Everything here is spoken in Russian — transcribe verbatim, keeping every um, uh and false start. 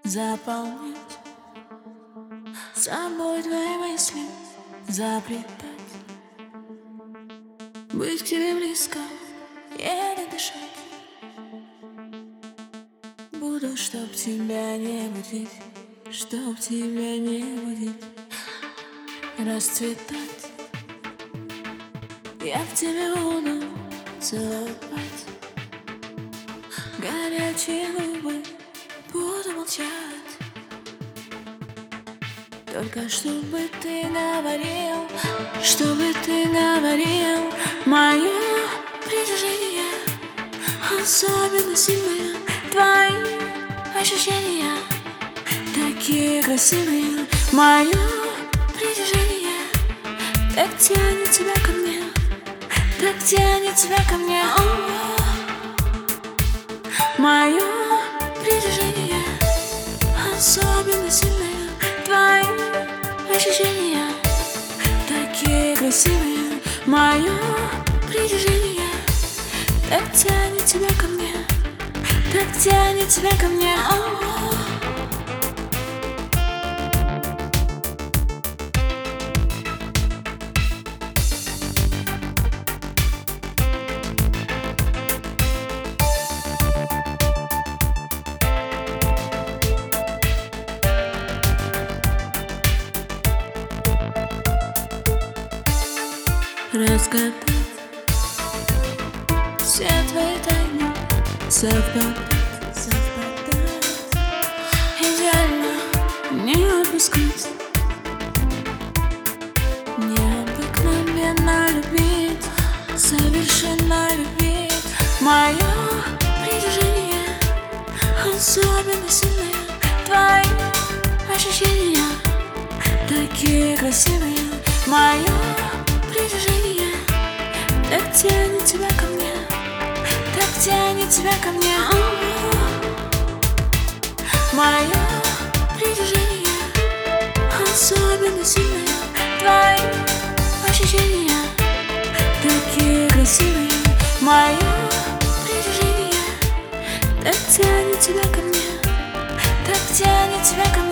заполнять собой твои мысли, заплетать, быть к тебе близко, еле дышать. Буду, чтоб тебя не будить, чтоб тебя не будить, расцветать. Я в тебе буду целовать, горячие губы буду молчать. Только чтобы ты говорил, чтобы ты говорил, мое притяжение особенно сильное. Твои ощущения такие красивые. Мое притяжение так тянет тебя ко мне, так тянет тебя ко мне. Мое притяжение особенно сильное. Твои ощущения такие красивые. Мое притяжение так тянет тебя ко мне, так тянет тебя ко мне. Разгадать все твои тайны, совпадать, совпадать, идеально не отпускать, необыкновенно любить, совершенно любить. Мое притяжение особенно сильное. Твои ощущения такие красивые. Мое притяжение так тянет тебя ко мне, так тянет тебя ко мне. Мое притяжение особенно сильное. Твои ощущения такие красивые. Мое притяжение так тянет тебя ко мне, так тянет тебя ко мне.